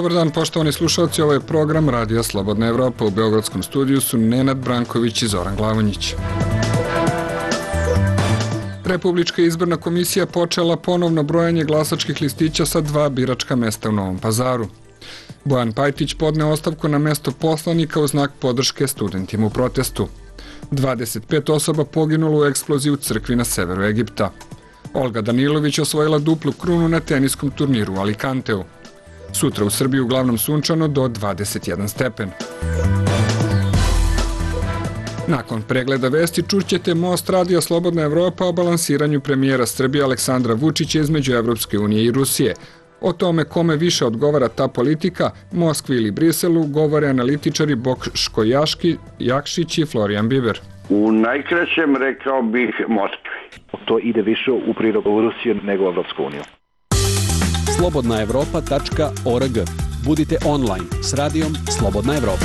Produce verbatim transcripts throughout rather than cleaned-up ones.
Dobar dan, poštovani slušalci, ovo je program Radija Slobodna Evropa. U Beogradskom studiju su Nenad Branković i Zoran Glavonjić. Republička izborna komisija počela ponovno brojanje glasačkih listića sa dva biračka mesta u Novom Pazaru. Bojan Pajtić podneo ostavku na mesto poslanika u znak podrške studentima u protestu. dvadeset pet osoba poginulo u eksploziji u crkvi na severu Egipta. Olga Danilović osvojila duplu krunu na teniskom turniru u Alicanteu. Sutra u Srbiji uglavnom sunčano do dvadeset jedan stepen. Nakon pregleda vesti čućete Most Radija Slobodna Evropa o balansiranju premijera Srbije Aleksandra Vučića između Evropske unije i Rusije. O tome kome više odgovara ta politika, Moskvi ili Briselu, govore analitičari Boško Jakšić i Florijan Biber. U najkraćem rekao bih Moskvi. To ide više u prilog Rusije nego Evropsku uniju. slobodna evropa tačka org. Budite online s radijom Slobodna Evropa.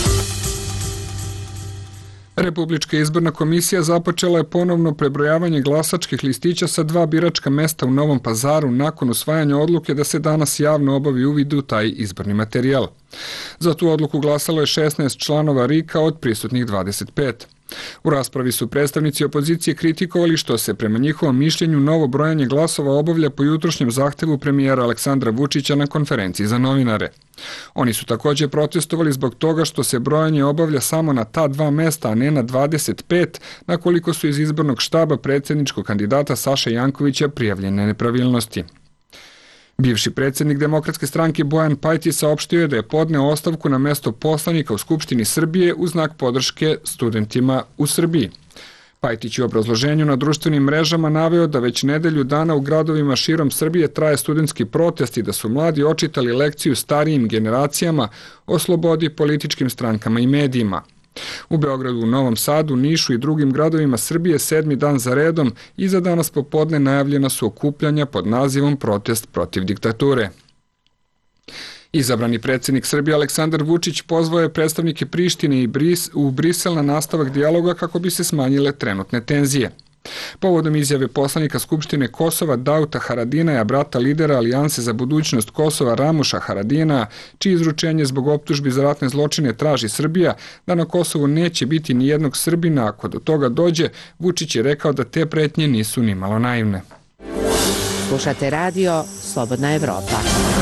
Republička izborna komisija započela je ponovno prebrojavanje glasačkih listića sa dva biračka mesta u Novom Pazaru nakon usvajanja odluke da se danas javno obavi uvid u taj izborni materijal. Za tu odluku glasalo je šesnaest članova R I K-a od prisutnih dvadeset pet. U raspravi su predstavnici opozicije kritikovali što se prema njihovom mišljenju novo brojanje glasova obavlja po jutrošnjem zahtevu premijera Aleksandra Vučića na konferenciji za novinare. Oni su također protestovali zbog toga što se brojanje obavlja samo na ta dva mesta, a ne na dvadeset pet, na koliko su iz izbornog štaba predsjedničkog kandidata Saše Jankovića prijavljene nepravilnosti. Bivši predsjednik Demokratske stranke Bojan Pajtić saopštio je da je podneo ostavku na mesto poslanika u Skupštini Srbije u znak podrške studentima u Srbiji. Pajtić je u obrazloženju na društvenim mrežama naveo da već nedelju dana u gradovima širom Srbije traje studentski protest i da su mladi očitali lekciju starijim generacijama o slobodi, političkim strankama i medijima. U Beogradu, Novom Sadu, Nišu i drugim gradovima Srbije sedmi dan za redom i za danas popodne najavljena su okupljanja pod nazivom Protest protiv diktature. Izabrani predsjednik Srbije Aleksandar Vučić pozvao je predstavnike Prištine i Bris u Brisel na nastavak dijaloga kako bi se smanjile trenutne tenzije. Povodom izjave poslanika Skupštine Kosova Dauta Haradinaja, brata lidera Alijanse za budućnost Kosova Ramuša Haradinaja, čije izručenje zbog optužbi za ratne zločine traži Srbija, da na Kosovu neće biti ni jednog Srbina, ako do toga dođe, Vučić je rekao da te pretnje nisu nimalo naivne. Slušate radio Slobodna Evropa.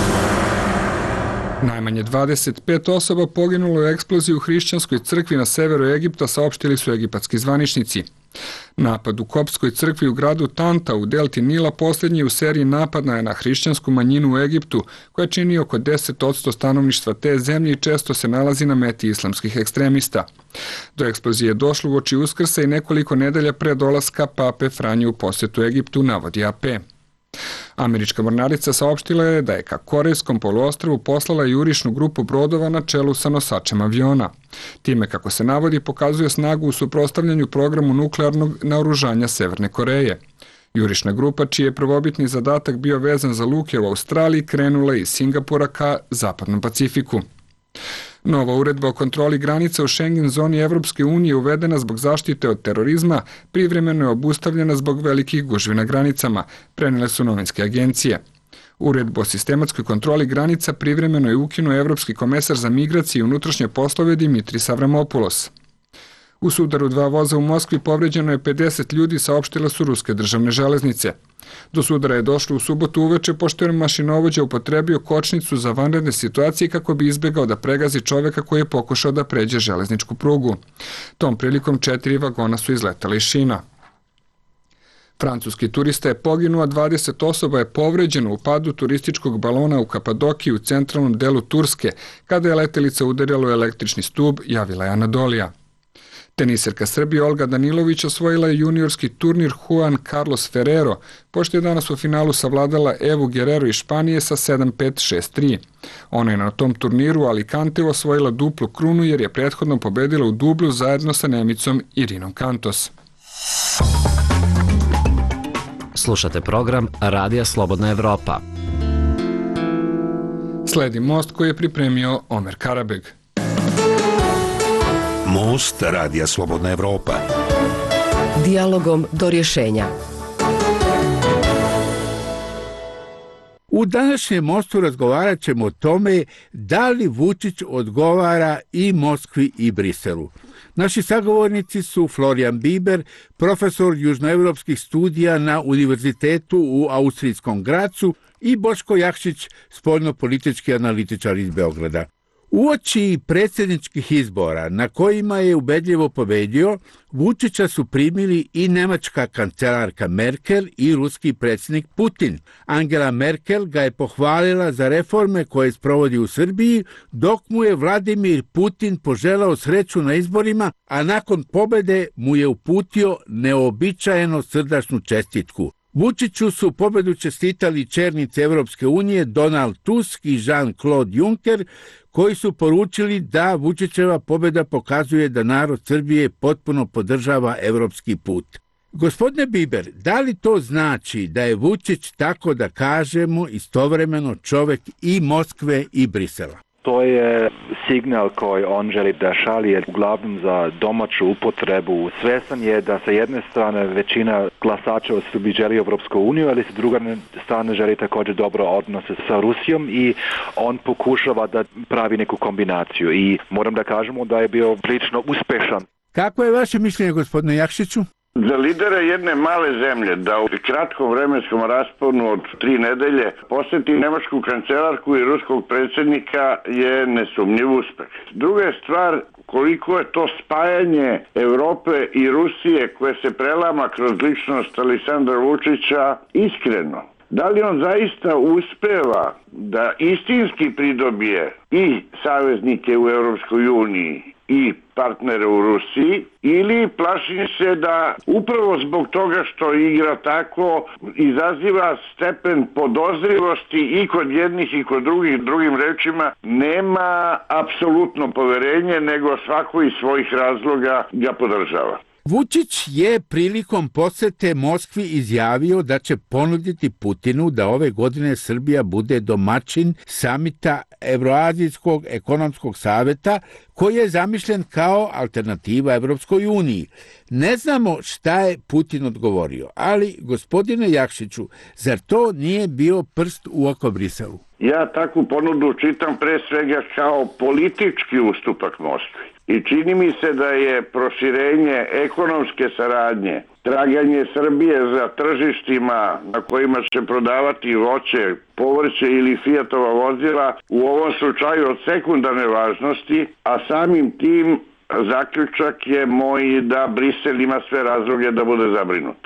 Najmanje dvadeset pet osoba poginulo u eksploziji u hrišćanskoj crkvi na severu Egipta, saopštili su egipatski zvaničnici. Napad u koptskoj crkvi u gradu Tanta u delti Nila posljednji u seriji napada je na hrišćansku manjinu u Egiptu, koja čini oko deset posto stanovništva te zemlje i često se nalazi na meti islamskih ekstremista. Do eksplozije je došlo uoči Uskrsa i nekoliko nedelja pre dolaska pape Franje u posjetu Egiptu, navodi A P. Američka mornarica saopštila je da je ka Korejskom poluostrvu poslala jurišnu grupu brodova na čelu sa nosačem aviona. Time, kako se navodi, pokazuje snagu u suprotstavljanju programu nuklearnog naoružanja Severne Koreje. Jurišna grupa, čiji je prvobitni zadatak bio vezan za luke u Australiji, krenula iz Singapura ka Zapadnom Pacifiku. Nova uredba o kontroli granica u Schengen zoni Evropske unije uvedena zbog zaštite od terorizma privremeno je obustavljena zbog velikih gužvi na granicama, prenele su novinske agencije. Uredbu o sistematskoj kontroli granica privremeno je ukinuo Evropski komesar za migracije i unutrašnje poslove Dimitris Avramopoulos. U sudaru dva voza u Moskvi povređeno je pedeset ljudi, saopštile su ruske državne železnice. Do sudara je došlo u subotu uveče pošto je mašinovođa upotrebio kočnicu za vanredne situacije kako bi izbegao da pregazi čoveka koji je pokušao da pređe železničku prugu. Tom prilikom četiri vagona su izletali iz šina. Francuski turista je poginuo, a dvadeset osoba je povređeno u padu turističkog balona u Kapadokiji u centralnom delu Turske, kada je letelica udarila u električni stub, javila je Anadolija. Teniserka Srbije Olga Danilović osvojila je juniorski turnir Juan Carlos Ferrero, pošto je danas u finalu savladala Evu Guerrero iz Španije sa sedam pet šest tri. Ona je na tom turniru u Alicanteu osvojila duplu krunu jer je prethodno pobedila u dublu zajedno sa Nemicom Irinom Kantos. Slušate program Radija Slobodna Evropa. Sledi Most koji je pripremio Omer Karabeg. Most Radija Slobodna Evropa. Dijalogom do rješenja. U U današnjem Mostu razgovarat ćemo o tome da li Vučić odgovara i Moskvi i Briselu. Naši sagovornici su Florijan Biber, profesor južnoevropskih studija na Univerzitetu u Austrijskom Gracu, i Boško Jakšić, spoljnopolitički analitičar iz Beograda. Uoči predsjedničkih izbora na kojima je ubedljivo pobedio, Vučića su primili i nemačka kancelarka Merkel i ruski predsjednik Putin. Angela Merkel ga je pohvalila za reforme koje sprovodi u Srbiji, dok mu je Vladimir Putin poželao sreću na izborima, a nakon pobede mu je uputio neobičajeno srdačnu čestitku. Vučiću su pobedu čestitali čelnici Evropske unije Donald Tusk i Jean-Claude Juncker, koji su poručili da Vučićeva pobeda pokazuje da narod Srbije potpuno podržava evropski put. Gospodine Biber, da li to znači da je Vučić, tako da kažemo, istovremeno čovjek i Moskve i Brisela? To je signal koji on želi da šalje uglavnom za domaću upotrebu. Svesan je da sa jedne strane većina glasača u Srbiji želi Evropsku uniju, ali sa druge strane želi također dobro odnose sa Rusijom i on pokušava da pravi neku kombinaciju i moram da kažemo da je bio prilično uspešan. Kako je vaše mišljenje, gospodine Jakšiću? Za lidera jedne male zemlje da u kratkom vremenskom rasponu od tri nedelje posjeti nemačku kancelarku i ruskog predsjednika je nesumnjiv uspeh. Druga je stvar koliko je to spajanje Europe i Rusije koje se prelama kroz ličnost Aleksandra Vučića iskreno. Da li on zaista uspeva da istinski pridobije i saveznike u Europskoj uniji i partnere u Rusiji, ili plašim se da upravo zbog toga što igra tako izaziva stepen podozrivosti i kod jednih i kod drugih, drugim rečima nema apsolutno poverenje, nego svako iz svojih razloga ga podržava. Vučić je prilikom posete Moskvi izjavio da će ponuditi Putinu da ove godine Srbija bude domaćin samita Evroazijskog ekonomskog saveta, koji je zamišljen kao alternativa Evropskoj uniji. Ne znamo šta je Putin odgovorio, ali, gospodine Jakšiću, zar to nije bio prst u oko Briselu? Ja takvu ponudu čitam pre svega kao politički ustupak Moskvi. I čini mi se da je proširenje ekonomske saradnje, traganje Srbije za tržištima na kojima će prodavati voće, povrće ili Fiatova vozila u ovom slučaju od sekundarne važnosti, a samim tim zaključak je moj da Brisel ima sve razloge da bude zabrinut.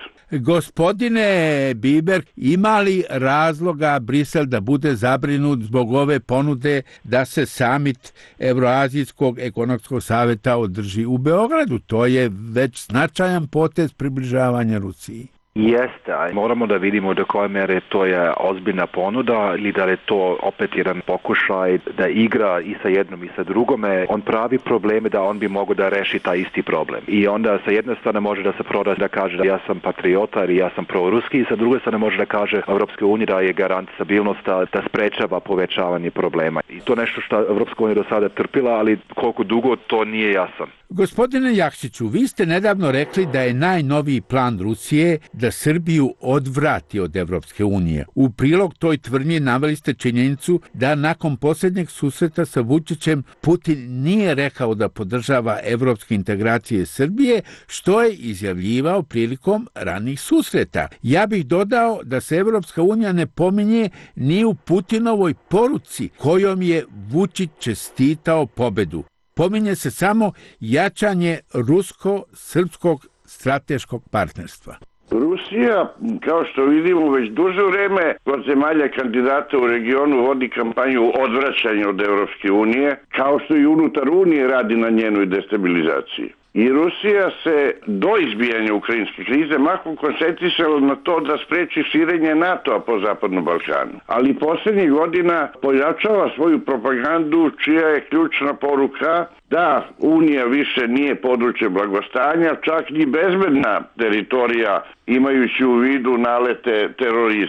Gospodine Biber, ima li razloga Brisel da bude zabrinut zbog ove ponude da se samit Evroazijskog ekonomskog saveta održi u Beogradu? To je već značajan potez približavanja Rusiji. Jeste, a moramo da vidimo do koje mere to je ozbiljna ponuda ili da je to opet jedan pokušaj da igra i sa jednom i sa drugome. On pravi probleme da on bi mogao da reši taj isti problem. I onda sa jedne strane može da se proda da kaže da ja sam patriota ili ja sam proruski, i sa druge strane može da kaže Evropska unija da je garant stabilnosti, da sprečava povećavanje problema. I to nešto što Evropska unija do sada trpila, ali koliko dugo to nije jasan. Gospodine Jakšiću, vi ste nedavno rekli da je najnoviji plan Rusije da Srbiju odvrati od Evropske unije. U prilog toj tvrdnji naveli ste činjenicu da nakon posljednjeg susreta sa Vučićem Putin nije rekao da podržava evropske integracije Srbije, što je izjavljivao prilikom ranih susreta. Ja bih dodao da se Evropska unija ne pominje ni u Putinovoj poruci kojom je Vučić čestitao pobedu. Pominje se samo jačanje rusko-srpskog strateškog partnerstva. Rusija, kao što vidimo, već duže vreme kod zemalja kandidata u regionu vodi kampanju odvraćanja od Evropske unije, kao što i unutar Unije radi na njenoj destabilizaciji. I Rusija se do izbijanja ukrajinske krize mahom koncentrisala na to da spreči širenje NATO-a po Zapadnom Balkanu. Ali posljednjih godina pojačava svoju propagandu čija je ključna poruka da Unija više nije područje blagostanja, čak ni bezbedna teritorija, imajući u vidu nalete terorizma.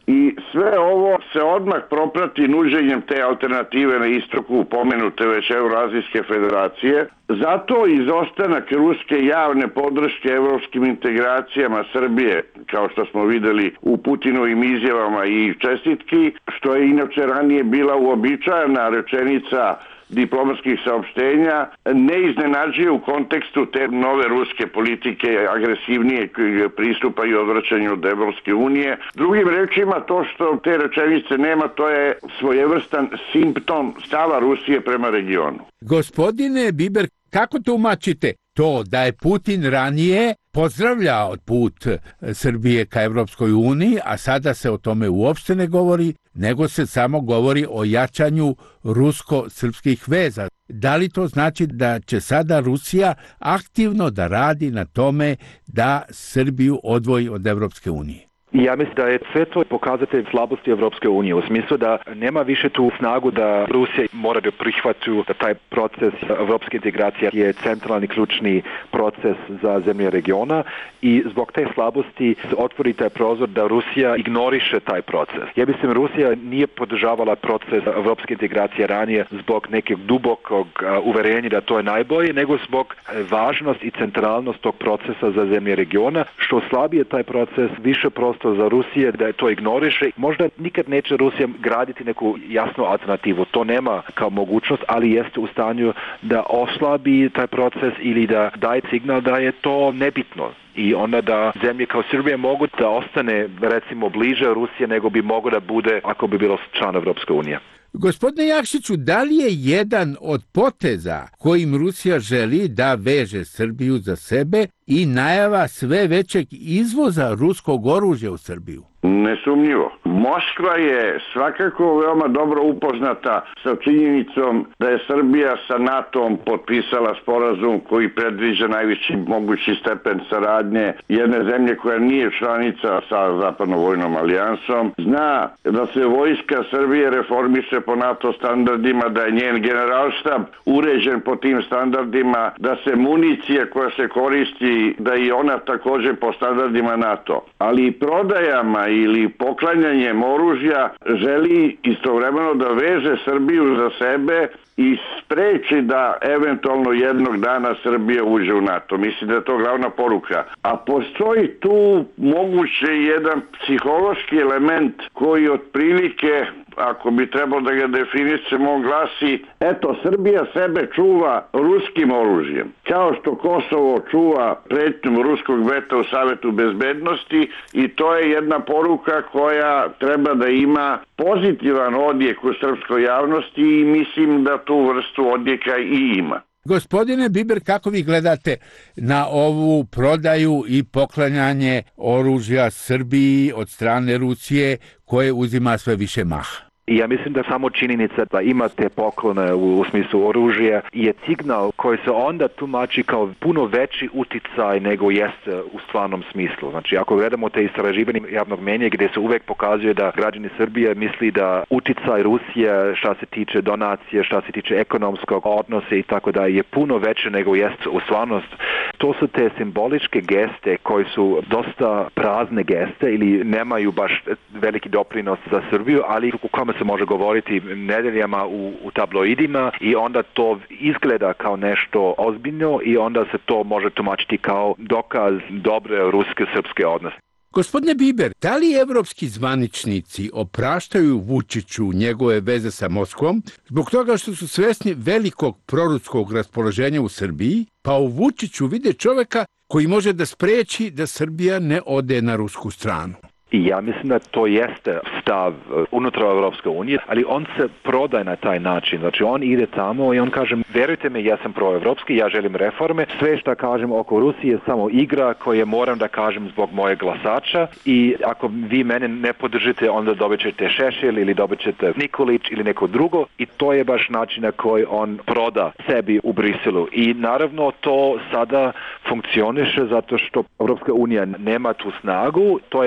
I sve ovo se odmah proprati nuđenjem te alternative na istoku pomenute već Evroazijske federacije. Zato izostanak ruske javne podrške evropskim integracijama Srbije, kao što smo videli u Putinovim izjavama i čestitki, što je inače ranije bila uobičajena rečenica diplomatskih saopštenja, ne iznenađuje u kontekstu te nove ruske politike agresivnije pristupa i odvraćanju od Evropske unije. Drugim rečima, to što te rečenice nema, to je svojevrstan simptom stava Rusije prema regionu. Gospodine Biber, kako tumačite to da je Putin ranije pozdravljao put Srbije ka Evropskoj uniji, a sada se o tome uopšte ne govori, nego se samo govori o jačanju rusko-srpskih veza? Da li to znači da će sada Rusija aktivno da radi na tome da Srbiju odvoji od Evropske unije? Ja mislim da je sve to pokazatelj slabosti Evropske unije, u smislu da nema više tu snagu da Rusija mora da prihvati da taj proces evropske integracije je centralni ključni proces za zemlje regiona i zbog te slabosti otvori taj prozor da Rusija ignoriše taj proces. Ja mislim Rusija nije podržavala proces evropske integracije ranije zbog nekog dubokog uverenja da to je najbolje, nego zbog važnost i centralnost tog procesa za zemlje regiona, što slabije taj proces, više prostor za Rusije da to ignoriše. Možda nikad neće Rusija graditi neku jasnu alternativu. To nema kao mogućnost, ali jeste u stanju da oslabi taj proces ili da daje signal da je to nebitno. I onda da zemlje kao Srbija mogu da ostane recimo bliže Rusije nego bi moglo da bude ako bi bilo član Evropske unije. Gospodine Jakšiću, da li je jedan od poteza kojim Rusija želi da veže Srbiju za sebe i najava sve većeg izvoza ruskog oružja u Srbiju? Nesumnjivo. Moskva je svakako veoma dobro upoznata sa činjenicom da je Srbija sa NATO-om potpisala sporazum koji predviđa najviši mogući stepen saradnje jedne zemlje koja nije članica sa Zapadnom vojnom alijansom. Zna da se vojska Srbije reformiše po NATO standardima, da je njen generalštab uređen po tim standardima, da se municija koja se koristi, da i ona također po standardima NATO. Ali i prodajama ili poklanjanjem oružja želi istovremeno da veže Srbiju za sebe i spreči da eventualno jednog dana Srbija uđe u NATO. Mislim da je to glavna poruka. A postoji tu moguće jedan psihološki element koji otprilike, ako bi trebalo da ga definišemo, glasi: eto, Srbija sebe čuva ruskim oružjem. Kao što Kosovo čuva pretnjom ruskog veta u Savetu bezbednosti, i to je jedna poruka koja treba da ima pozitivan odjek u srpskoj javnosti i mislim da tu vrstu odjeka i ima. Gospodine Biber, kako vi gledate na ovu prodaju i poklanjanje oružja Srbiji od strane Rusije koje uzima sve više maha? I ja mislim da samo činjenica da imate poklone u, u smislu oružja je signal koji se onda tumači kao puno veći uticaj nego jeste u stvarnom smislu. Znači, ako gledamo te istraživanje javnog mnjenja gdje se uvek pokazuje da građani Srbije misli da uticaj Rusije šta se tiče donacije, šta se tiče ekonomskog odnosa i tako da je puno veće nego jeste u stvarnost. To su te simboličke geste koji su dosta prazne geste ili nemaju baš veliki doprinos za Srbiju, ali u kome se može govoriti nedeljama u, u tabloidima i onda to izgleda kao nešto ozbiljno i onda se to može tumačiti kao dokaz dobre ruske-srpske odnose. Gospodine Biber, da li evropski zvaničnici opraštaju Vučiću njegove veze sa Moskvom zbog toga što su svesni velikog proruskog raspoloženja u Srbiji, pa u Vučiću vide čoveka koji može da spreči da Srbija ne ode na rusku stranu? I ja mislim da to jeste stav unutar Evropske unije, ali on se prodaje na taj način. Znači on ide tamo i on kaže: verujte mi, ja sam proevropski, ja želim reforme, sve što kažem oko Rusije je samo igra koje moram da kažem zbog moje glasača i ako vi mene ne podržite, onda dobit ćete Šešelj ili dobit ćete Nikolić ili neko drugo i to je baš način na koji on proda sebi u Briselu. I naravno to sada funkcioniše zato što Evropska unija nema tu snagu, to je način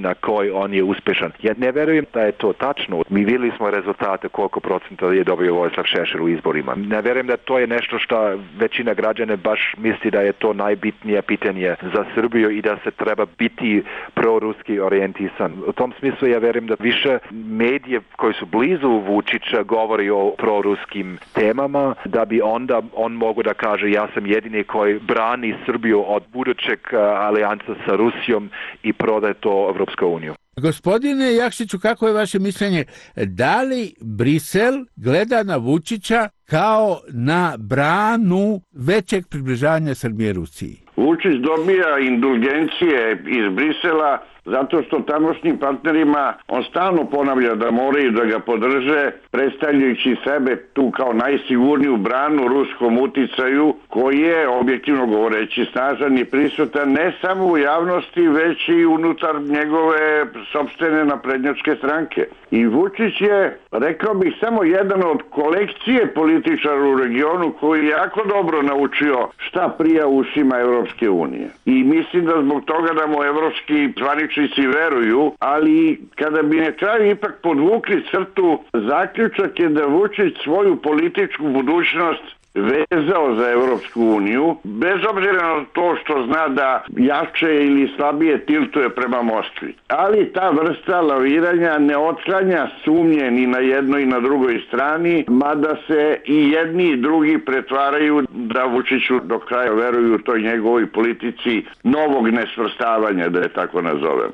na koji on je uspješan. Ja ne vjerujem da je to tačno. Mi vidjeli smo rezultate koliko procenta je dobio Vojislav Šešelj u izborima. Ne vjerujem da to je nešto što većina građana baš misli da je to najbitnije pitanje za Srbiju i da se treba biti proruski orijentisan. U tom smislu ja vjerujem da više medije koji su blizu Vučića govori o proruskim temama, da bi onda on mogu da kaže ja sam jedini koji brani Srbiju od budućeg alijansa sa Rusijom i prodaje to Evropsku uniju. Gospodine Jakšiću, kako je vaše mišljenje? Da li Brisel gleda na Vučića kao na branu većeg približavanja Srbije Rusiji? Vučić dobija indulgencije iz Brisela zato što tamošnjim partnerima on stalno ponavlja da moraju da ga podrže, predstavljajući sebe tu kao najsigurniju branu ruskom uticaju, koji je, objektivno govoreći, snažan i prisutan ne samo u javnosti, već i unutar njegove sopstvene naprednjačke stranke. I Vučić je, rekao bih, samo jedan od kolekcije političara u regionu koji je jako dobro naučio šta prija ušima Evropske unije. I mislim da zbog toga da mu evropski zvaničnici veruju, ali kada bi na kraju ipak podvukli crtu, zaključak je da Vučić svoju političku budućnost vezao za Evropsku uniju, bez obzira na to što zna da jače ili slabije tiltuje prema Moskvi. Ali ta vrsta laviranja ne otklanja sumnje ni na jednoj i na drugoj strani, mada se i jedni i drugi pretvaraju da Vučiću do kraja veruju toj njegovoj politici novog nesvrstavanja, da je tako nazovem.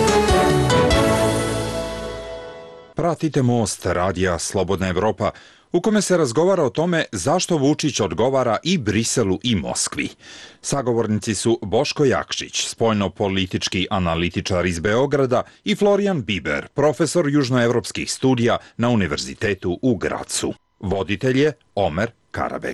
Pratite Most radija Slobodna Evropa, u kome se razgovara o tome zašto Vučić odgovara i Briselu i Moskvi. Sagovornici su Boško Jakšić, spoljno-politički analitičar iz Beograda, i Florijan Biber, profesor južnoevropskih studija na Univerzitetu u Gracu. Voditelj je Omer Karabeg.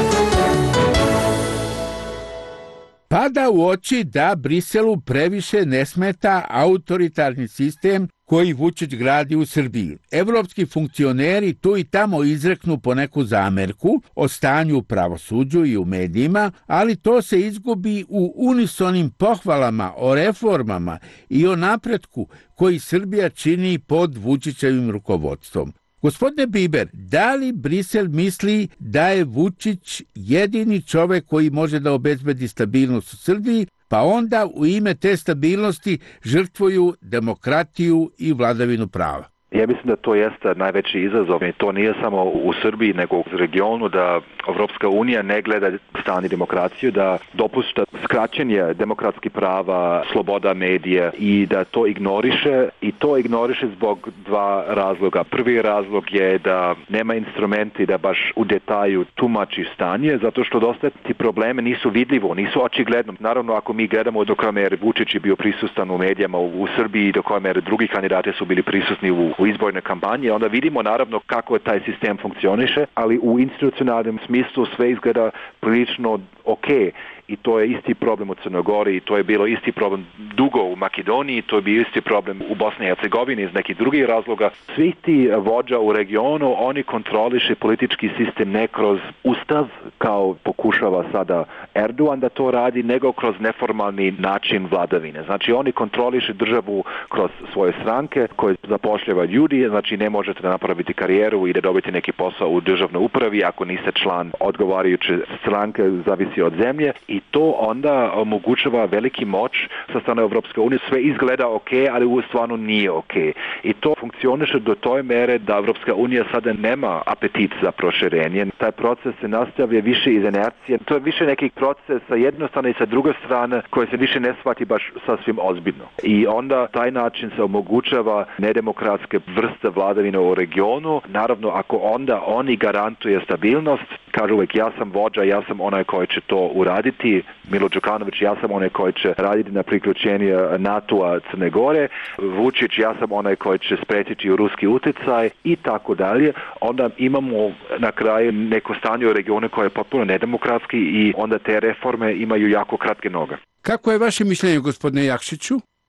Pada u oči da Briselu previše ne smeta autoritarni sistem koji Vučić gradi u Srbiji. Evropski funkcioneri tu i tamo izreknu po neku zamerku o stanju u pravosuđu i u medijima, ali to se izgubi u unisonim pohvalama o reformama i o napretku koji Srbija čini pod Vučićevim rukovodstvom. Gospodine Biber, da li Brisel misli da je Vučić jedini čovek koji može da obezbedi stabilnost u Srbiji, pa onda u ime te stabilnosti žrtvuju demokratiju i vladavinu prava? Ja mislim da to jeste najveći izazov i to nije samo u Srbiji nego u regionu, da Evropska unija ne gleda stanje demokraciju, da dopušta skraćenje demokratskih prava, sloboda medija i da to ignoriše i to ignoriše zbog dva razloga. Prvi razlog je da nema instrumenti da baš u detalju tumači stanje, zato što dosta ti probleme nisu vidljivo, nisu očigledno. Naravno, ako mi gledamo do koje mere Vučić je bio prisutan u medijama u Srbiji, do koje mere drugi kandidati su bili prisutni u u izborne kampanje, onda vidimo naravno kako taj sistem funkcioniše, ali u institucionalnom smislu sve izgleda prilično ok. I to je isti problem u Crnoj Gori, to je bilo isti problem dugo u Makedoniji, to je bio isti problem u Bosni i Hercegovini iz nekih drugih razloga. Svi ti vođa u regionu, oni kontroliše politički sistem ne kroz ustav, kao pokušava sada Erdogan da to radi, nego kroz neformalni način vladavine. Znači oni kontroliše državu kroz svoje stranke koje zapošljava ljudi, znači ne možete da napraviti karijeru i da dobiti neki posao u državnoj upravi ako niste član odgovarajuće stranke, zavisi od zemlje. I to onda omogućava veliki moć sa strane Evropske unije. Sve izgleda ok, ali u stvarno nije ok. I to funkcioniše do toj mere da Evropska unija sada nema apetit za proširenje. Taj proces se nastavlja više iz inercije. To je više neki proces sa jedne strane i sa druge strane koji se više ne shvati baš sasvim ozbiljno. I onda taj način se omogućava nedemokratske vrste vladavine u regionu. Naravno, ako onda oni garantuje stabilnost, kažu uvijek ja sam vođa, ja sam onaj koji će to uraditi, Milo Đukanović, ja sam onaj koji će raditi na priključenju NATO-a Crne Gore, Vučić, ja sam onaj koji će spriječiti ruski utjecaj i tako dalje. Onda imamo na kraju neko stanje u regionu koje je potpuno nedemokratski i onda te reforme imaju jako kratke noge. Kako je vaše mišljenje, gospodine Jakšiću?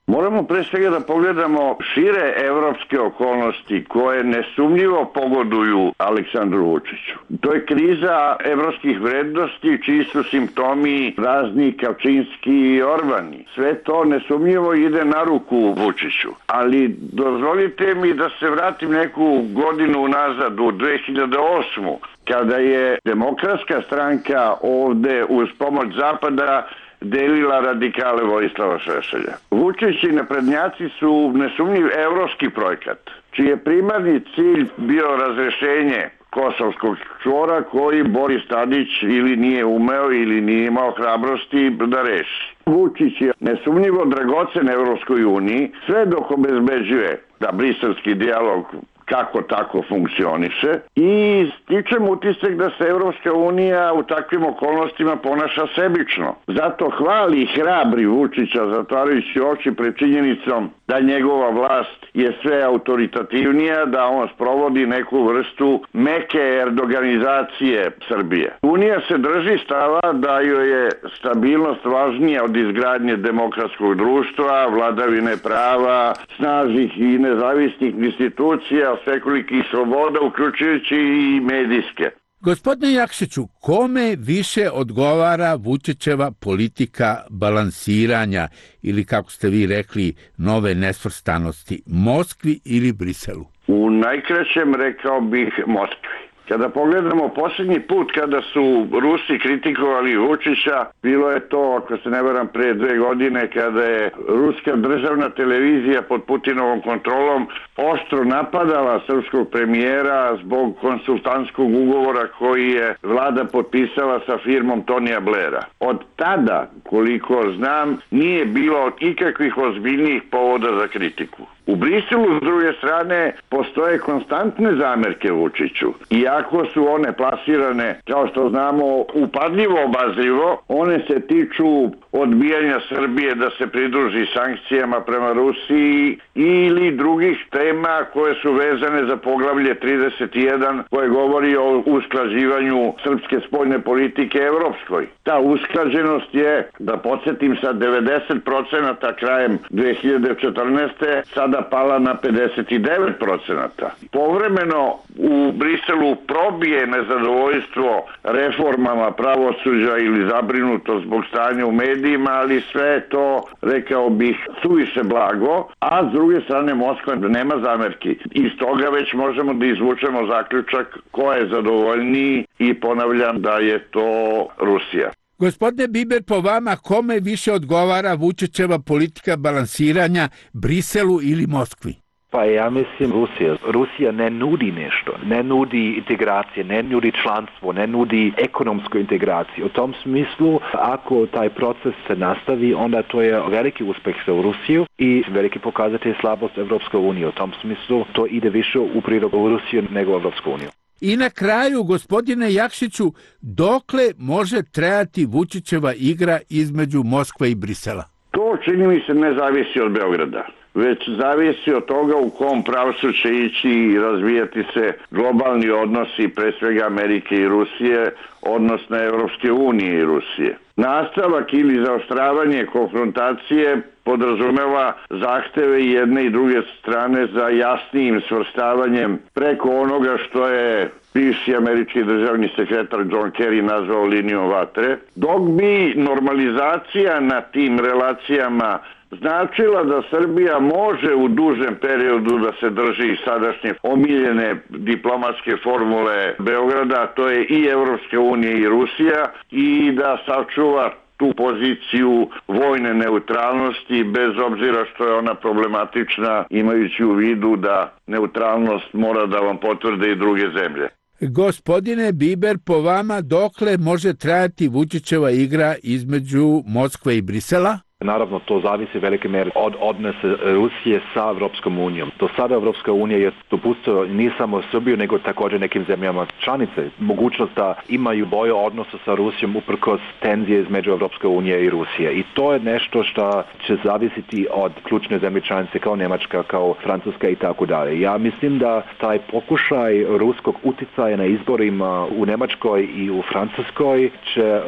Moramo pre svega da pogledamo šire evropske okolnosti koje nesumnjivo pogoduju Aleksandru Vučiću. To je kriza evropskih vrednosti čiji su simptomi razni Kačinski i Orbani. Sve to nesumnjivo ide na ruku Vučiću. Ali dozvolite mi da se vratim neku godinu unazad u dve hiljade osmu. Kada je Demokratska stranka ovde uz pomoć Zapada delila radikale Vojislava Šešelja. Vučić i naprednjaci su nesumnjiv evropski projekat, čiji je primarni cilj bio razrešenje kosovskog čvora koji Boris Tadić ili nije umeo ili nije imao hrabrosti da reši. Vučić je nesumnjivo dragocen Evropskoj uniji sve dok obezbeđuje da briselski dijalog kako tako funkcioniše i stičem utisak da se Evropska unija u takvim okolnostima ponaša sebično. Zato hvali i hrabri Vučića zatvarajući oči pred činjenicom da njegova vlast je sve autoritativnija, da on sprovodi neku vrstu meke erdoganizacije Srbije. Unija se drži stava da joj je stabilnost važnija od izgradnje demokratskog društva, vladavine prava, snažnih i nezavisnih institucija, svekolikih sloboda, uključujući i medijske. Gospodine Jakšiću, kome više odgovara Vučićeva politika balansiranja ili, kako ste vi rekli, nove nesvrstanosti, Moskvi ili Briselu? U najkraćem rekao bih Moskvi. Kada pogledamo posljednji put kada su Rusi kritikovali Vučića, bilo je to, ako se ne varam, pre dve godine kada je ruska državna televizija pod Putinovom kontrolom oštro napadala srpskog premijera zbog konsultantskog ugovora koji je vlada potpisala sa firmom Tonija Blaira. Od tada, koliko znam, nije bilo ikakvih ozbiljnijih povoda za kritiku. U Briselu, s druge strane, postoje konstantne zamerke Vučiću. Iako su one plasirane, kao što znamo, upadljivo obazrivo, one se tiču odbijanja Srbije da se pridruži sankcijama prema Rusiji ili drugih tema koje su vezane za poglavlje trideset jedan koje govori o usklađivanju srpske spoljne politike evropskoj. Ta usklađenost je, da podsjetim, sa devedeset procenata krajem dve hiljade četrnaeste. sada pala na pedeset devet procenata. Povremeno u Briselu probije nezadovoljstvo reformama pravosuđa ili zabrinuto zbog stanja u medijima, ali sve je to, rekao bih, suviše blago, a s druge strane Moskva nema zamerki. Iz toga već možemo da izvučemo zaključak ko je zadovoljniji i ponavljam da je to Rusija. Gospodine Biber, po vama kome više odgovara Vučićeva politika balansiranja, Briselu ili Moskvi? Pa ja mislim Rusija. Rusija ne nudi nešto, ne nudi integracije, ne nudi članstvo, ne nudi ekonomsku integraciju. U tom smislu, ako taj proces se nastavi, onda to je veliki uspeh za Rusiju i veliki pokazatelj slabost Evropske unije. U tom smislu to ide više u prilog u Rusiju nego u Evropsku uniju. I na kraju, gospodine Jakšiću, dokle može trajati Vučićeva igra između Moskve i Brisela? To, čini mi se, ne zavisi od Beograda, već zavisi od toga u kom pravcu će ići i razvijati se globalni odnosi, pre svega Amerike i Rusije, odnosno Evropske unije i Rusije. Nastavak ili zaoštravanje konfrontacije podrazumeva zahteve jedne i druge strane za jasnijim svrstavanjem preko onoga što je bivši američki državni sekretar John Kerry nazvao linijom vatre, dok bi normalizacija na tim relacijama značila da Srbija može u dužem periodu da se drži sadašnje omiljene diplomatske formule Beograda, to je i Evropska unija i Rusija, i da sačuva tu poziciju vojne neutralnosti, bez obzira što je ona problematična, imajući u vidu da neutralnost mora da vam potvrde i druge zemlje. Gospodine Biber, po vama dokle može trajati Vučićeva igra između Moskve i Brisela? Naravno, to zavisi velike mere od odnose Rusije sa Evropskom unijom. Do sada Evropska unija je dopustila ni samo Srbiju, nego također nekim zemljama članice mogućnost da imaju bolje odnose sa Rusijom uprkos tenzije između Evropske unije i Rusije. I to je nešto što će zavisiti od ključne zemlje članice kao Njemačka, kao Francuska i tako dalje. Ja mislim da taj pokušaj ruskog uticaja na izborima u Njemačkoj i u Francuskoj će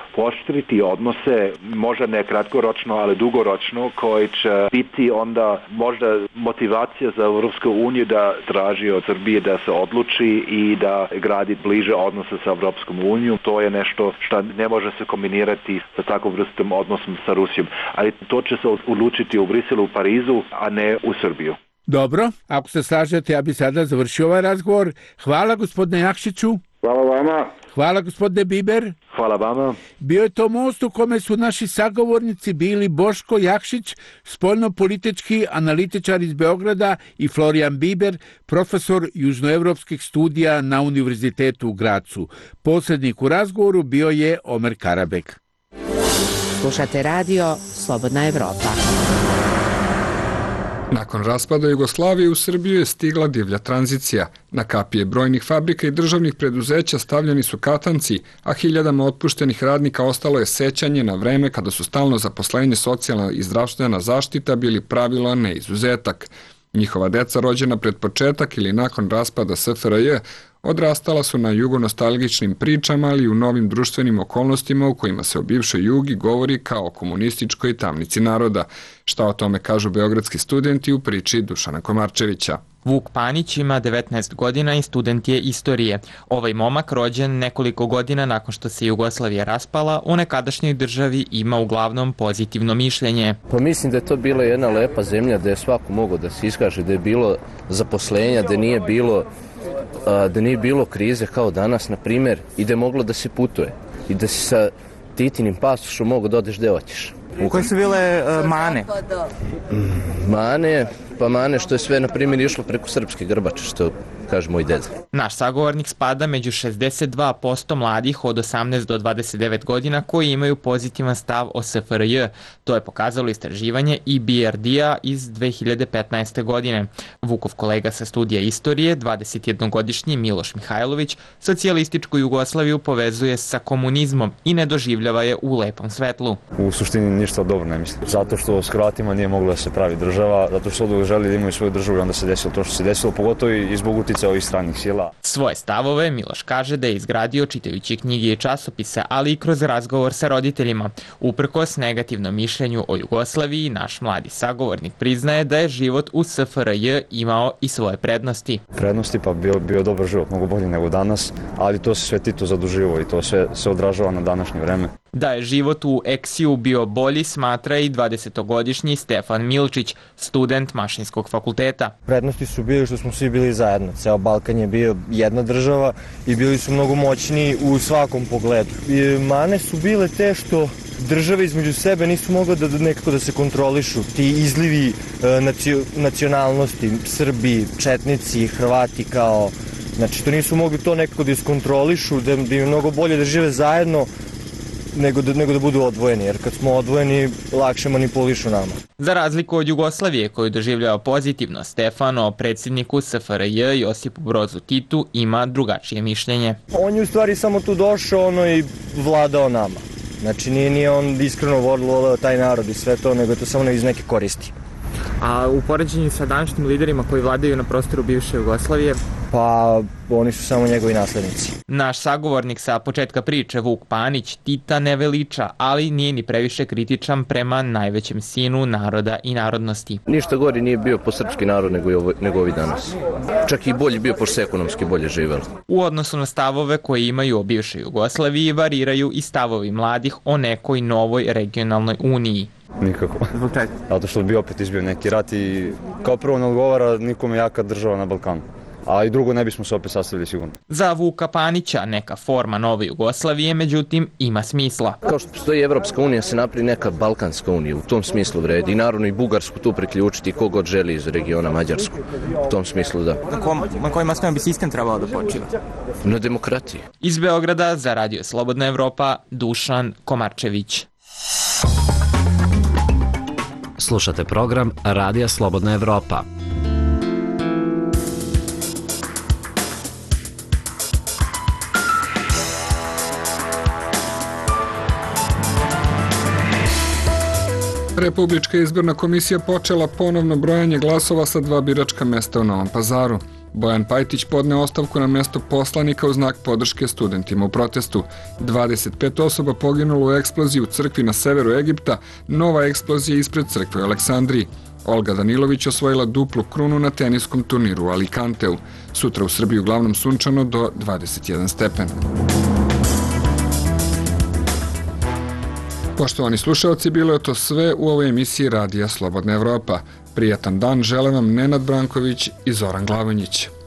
poštriti odnose, možda ne kratkoročno, ali dugoročno, koji će biti onda možda motivacija za Evropsku uniju da traži od Srbije da se odluči i da gradi bliže odnose sa Evropskom unijom. To je nešto što ne može se kombinirati sa takvom vrstom odnosom sa Rusijom. Ali to će se odlučiti u Briselu, u Parizu, a ne u Srbiju. Dobro, ako se slažete, ja bi sada završio ovaj razgovor. Hvala gospodine Jakšiću. Hvala vama. Hvala gospodine Biber. Hvala vama. Bio je to most u kome su naši sagovornici bili Boško Jakšić, spoljnopolitički analitičar iz Beograda, i Florijan Biber, profesor južnoevropskih studija na Univerzitetu u Gracu. Posrednik u razgovoru bio je Omer Karabek. Slušate radio Slobodna Evropa. Nakon raspada Jugoslavije u Srbiju je stigla divlja tranzicija. Na kapije brojnih fabrika i državnih preduzeća stavljeni su katanci, a hiljadama otpuštenih radnika ostalo je sećanje na vreme kada su stalno zaposlenje, socijalna i zdravstvena zaštita bili pravilo, a ne izuzetak. Njihova deca rođena pred početak ili nakon raspada S F R J odrastala su na jugonostalgičnim pričama, ali i u novim društvenim okolnostima u kojima se o bivšoj Jugi govori kao o komunističkoj tamnici naroda. Šta o tome kažu beogradski studenti u priči Dušana Komarčevića? Vuk Panić ima devetnaest godina i student je istorije. Ovaj momak, rođen nekoliko godina nakon što se Jugoslavija raspala, u nekadašnjoj državi ima uglavnom pozitivno mišljenje. Pa mislim da je to bila jedna lepa zemlja da je svako mogao da se iskaže, da je bilo zaposlenja, da nije bilo da nije bilo krize kao danas, na primjer, i da je moglo da se putuje i da si sa Titinim pasošom mogo da odeš gde hoćeš. U koje su bile uh, mane? Mm, mane, pa mane što je sve, na primjer, išlo preko srpske grbače, što kaže moj deda. Naš sagovornik spada među šezdeset dva posto mladih od osamnaest do dvadeset devet godina koji imaju pozitivan stav o S F R J. To je pokazalo istraživanje E B R D-a iz dve hiljade petnaeste. godine. Vukov kolega sa studija istorije, dvadesetjednogodišnji Miloš Mihajlović, socijalističku Jugoslaviju povezuje sa komunizmom i ne doživljava je u lepom svetlu. U suštini ništa dobro ne mislim. Zato što s Hrvatima nije mogla da se pravi država, zato što oduvek želi da imaju svoju državu i onda se desilo to što se desilo, pogotovo i zbog uticaja ovih stranih sila. Svoje stavove Miloš kaže da je izgradio čitajući knjige i časopise, ali i kroz razgovor sa roditeljima. Uprkos negativnom mišljenju o Jugoslaviji, naš mladi sagovornik priznaje da je život u S F R J imao i svoje prednosti. Prednosti pa bio, bio dobar život, mnogo bolji nego danas, ali to se sve Tito zaduživo i to sve se odražava na današnje vreme. Da je život u Eksiju bio bolji, smatra i dvadesetogodišnji Stefan Milčić, student Mašinskog fakulteta. Prednosti su bili što smo svi bili zajedno. Ceo Balkan je bio jedna država i bili su mnogo moćniji u svakom pogledu. I mane su bile te što države između sebe nisu mogle da nekako da se kontrolišu. Ti izlivi e, nacio, nacionalnosti, Srbi, Četnici, Hrvati kao... Znači, to nisu mogli to nekako da iskontrolišu, da, da im je mnogo bolje da žive zajedno, nego da, nego da budu odvojeni, jer kad smo odvojeni, lakše manipulišu nama. Za razliku od Jugoslavije, koju doživljava pozitivno, Stefan o predsjedniku S F R J Josipu Brozu Titu ima drugačije mišljenje. On je u stvari samo tu došao ono i vladao nama. Znači nije, nije on iskreno volio taj narod i sve to, nego je to samo iz neke koristi. A u poređenju sa današnjim liderima koji vladaju na prostoru bivše Jugoslavije? Pa oni su samo njegovi naslednici. Naš sagovornik sa početka priče, Vuk Panić, Tita ne veliča, ali nije ni previše kritičan prema najvećem sinu naroda i narodnosti. Ništa gori nije bio po srpski narod nego, ovo, nego ovi danas. Čak i bolji bio, pošto se ekonomski bolje živeli. U odnosu na stavove koje imaju o bivšoj Jugoslaviji variraju i stavovi mladih o nekoj novoj regionalnoj uniji. Nikako. Zbog čega? Zato što bi opet izbio neki rat i kao prvo ne odgovara nikome jaka država na Balkanu. A i drugo ne bismo se opet sastavili sigurno. Za Vuka Panića neka forma nove Jugoslavije, međutim, ima smisla. Kao što postoji Evropska unija, se napravi neka Balkanska unija, u tom smislu vredi. I naravno i Bugarsku tu priključiti, kogod želi iz regiona Mađarsku. U tom smislu da. Na, kom, na kojim osnovama bi sistem trebalo da počiva? Na demokratiji. Iz Beograda za Radio Slobodna Evropa, Dušan Komarčević. Slušate program Radija Slobodna Evropa. Republička izborna komisija počela ponovno brojanje glasova sa dva biračka mesta u Novom Pazaru. Bojan Pajtić podneo ostavku na mesto poslanika u znak podrške studentima u protestu. dvadeset pet osoba poginulo u eksploziji u crkvi na severu Egipta, nova eksplozija ispred crkve u Aleksandriji. Olga Danilović osvojila duplu krunu na teniskom turniru u Alicanteu. Sutra u Srbiji uglavnom sunčano do dvadeset jedan stepen. Poštovani slušalci, bilo je to sve u ovoj emisiji Radija Slobodna Evropa. Prijatan dan žele vam Nenad Branković i Zoran Glavonjić.